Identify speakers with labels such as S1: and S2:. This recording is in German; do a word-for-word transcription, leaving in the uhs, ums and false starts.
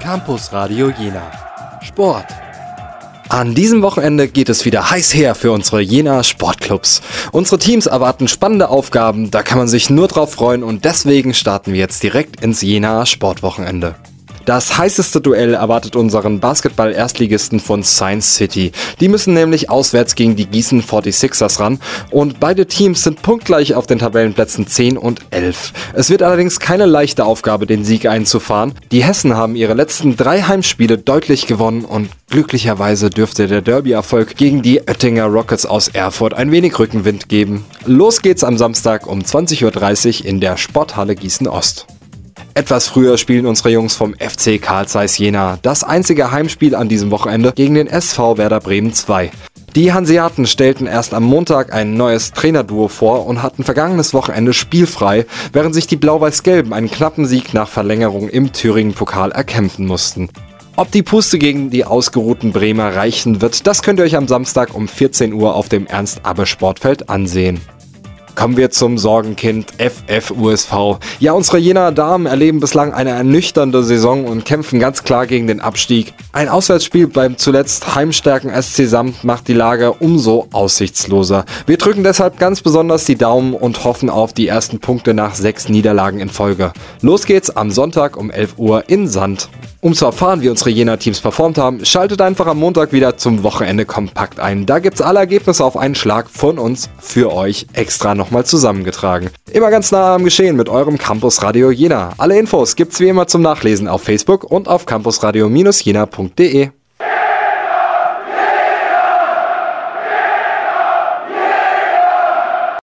S1: Campus Radio Jena. Sport. An diesem Wochenende geht es wieder heiß her für unsere Jena Sportclubs. Unsere Teams erwarten spannende Aufgaben, da kann man sich nur drauf freuen und deswegen starten wir jetzt direkt ins Jena Sportwochenende. Das heißeste Duell erwartet unseren Basketball-Erstligisten von Science City. Die müssen nämlich auswärts gegen die Gießen forty-sixers ran und beide Teams sind punktgleich auf den Tabellenplätzen zehn und elf. Es wird allerdings keine leichte Aufgabe, den Sieg einzufahren. Die Hessen haben ihre letzten drei Heimspiele deutlich gewonnen und glücklicherweise dürfte der Derby-Erfolg gegen die Oettinger Rockets aus Erfurt ein wenig Rückenwind geben. Los geht's am Samstag um zwanzig Uhr dreißig in der Sporthalle Gießen Ost. Etwas früher spielen unsere Jungs vom F C Carl Zeiss Jena das einzige Heimspiel an diesem Wochenende gegen den S V Werder Bremen zwei. Die Hanseaten stellten erst am Montag ein neues Trainerduo vor und hatten vergangenes Wochenende spielfrei, während sich die Blau-Weiß-Gelben einen knappen Sieg nach Verlängerung im Thüringen-Pokal erkämpfen mussten. Ob die Puste gegen die ausgeruhten Bremer reichen wird, das könnt ihr euch am Samstag um vierzehn Uhr auf dem Ernst-Abbe-Sportfeld ansehen. Kommen wir zum Sorgenkind F F U S V. Ja, unsere Jenaer Damen erleben bislang eine ernüchternde Saison und kämpfen ganz klar gegen den Abstieg. Ein Auswärtsspiel beim zuletzt heimstärken S C Samt macht die Lage umso aussichtsloser. Wir drücken deshalb ganz besonders die Daumen und hoffen auf die ersten Punkte nach sechs Niederlagen in Folge. Los geht's am Sonntag um elf Uhr in Sand. Um zu erfahren, wie unsere Jena-Teams performt haben, schaltet einfach am Montag wieder zum Wochenende kompakt ein. Da gibt's alle Ergebnisse auf einen Schlag von uns für euch extra nochmal zusammengetragen. Immer ganz nah am Geschehen mit eurem Campus Radio Jena. Alle Infos gibt's wie immer zum Nachlesen auf Facebook und auf campusradio Jena punkt de.